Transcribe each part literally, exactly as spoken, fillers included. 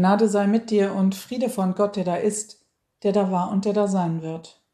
Gnade sei mit dir und Friede von Gott, der da ist, der da war und der da sein wird.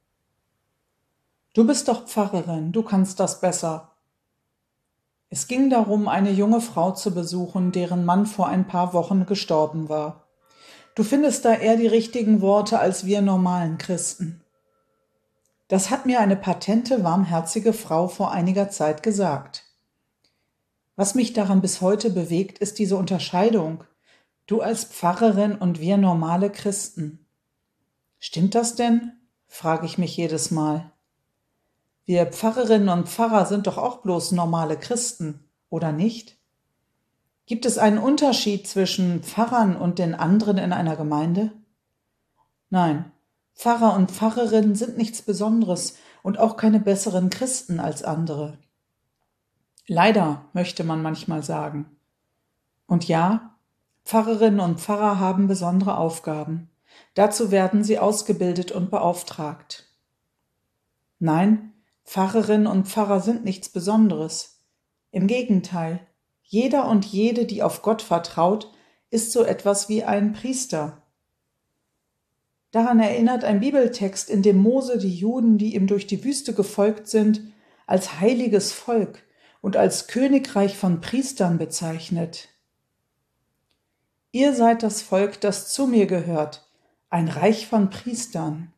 Du bist doch Pfarrerin, du kannst das besser. Es ging darum, eine junge Frau zu besuchen, deren Mann vor ein paar Wochen gestorben war. Du findest da eher die richtigen Worte als wir normalen Christen. Das hat mir eine patente, warmherzige Frau vor einiger Zeit gesagt. Was mich daran bis heute bewegt, ist diese Unterscheidung. Du als Pfarrerin und wir normale Christen. Stimmt das denn? Frage ich mich jedes Mal. Wir Pfarrerinnen und Pfarrer sind doch auch bloß normale Christen, oder nicht? Gibt es einen Unterschied zwischen Pfarrern und den anderen in einer Gemeinde? Nein, Pfarrer und Pfarrerinnen sind nichts Besonderes und auch keine besseren Christen als andere. Leider, möchte man manchmal sagen. Und ja, Pfarrerinnen und Pfarrer haben besondere Aufgaben. Dazu werden sie ausgebildet und beauftragt. Nein, Pfarrerinnen und Pfarrer sind nichts Besonderes. Im Gegenteil, jeder und jede, die auf Gott vertraut, ist so etwas wie ein Priester. Daran erinnert ein Bibeltext, in dem Mose die Juden, die ihm durch die Wüste gefolgt sind, als heiliges Volk und als Königreich von Priestern bezeichnet. Ihr seid das Volk, das zu mir gehört, ein Reich von Priestern.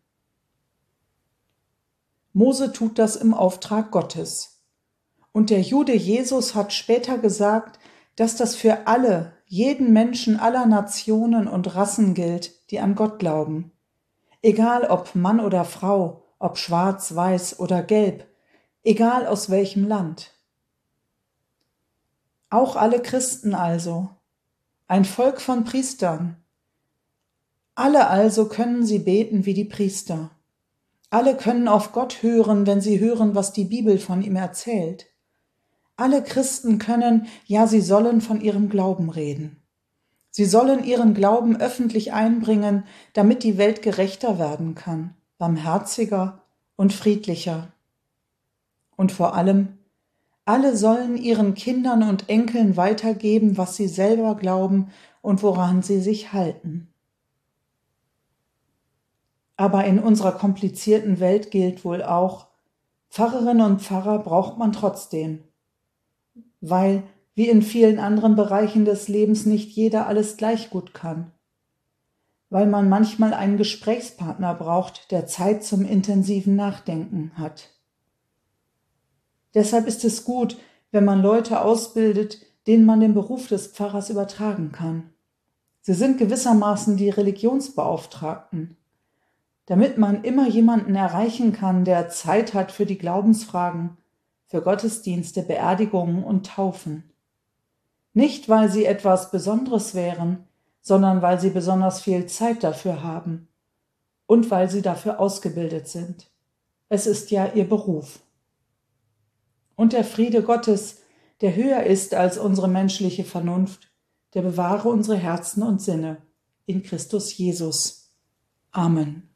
Mose tut das im Auftrag Gottes. Und der Jude Jesus hat später gesagt, dass das für alle, jeden Menschen aller Nationen und Rassen gilt, die an Gott glauben. Egal ob Mann oder Frau, ob schwarz, weiß oder gelb, egal aus welchem Land. Auch alle Christen also. Ein Volk von Priestern. Alle also können sie beten wie die Priester. Alle können auf Gott hören, wenn sie hören, was die Bibel von ihm erzählt. Alle Christen können, ja, sie sollen von ihrem Glauben reden. Sie sollen ihren Glauben öffentlich einbringen, damit die Welt gerechter werden kann, barmherziger und friedlicher. Und vor allem, alle sollen ihren Kindern und Enkeln weitergeben, was sie selber glauben und woran sie sich halten. Aber in unserer komplizierten Welt gilt wohl auch, Pfarrerinnen und Pfarrer braucht man trotzdem, weil, wie in vielen anderen Bereichen des Lebens, nicht jeder alles gleich gut kann, weil man manchmal einen Gesprächspartner braucht, der Zeit zum intensiven Nachdenken hat. Deshalb ist es gut, wenn man Leute ausbildet, denen man den Beruf des Pfarrers übertragen kann. Sie sind gewissermaßen die Religionsbeauftragten, damit man immer jemanden erreichen kann, der Zeit hat für die Glaubensfragen, für Gottesdienste, Beerdigungen und Taufen. Nicht, weil sie etwas Besonderes wären, sondern weil sie besonders viel Zeit dafür haben und weil sie dafür ausgebildet sind. Es ist ja ihr Beruf. Und der Friede Gottes, der höher ist als unsere menschliche Vernunft, der bewahre unsere Herzen und Sinne in Christus Jesus. Amen.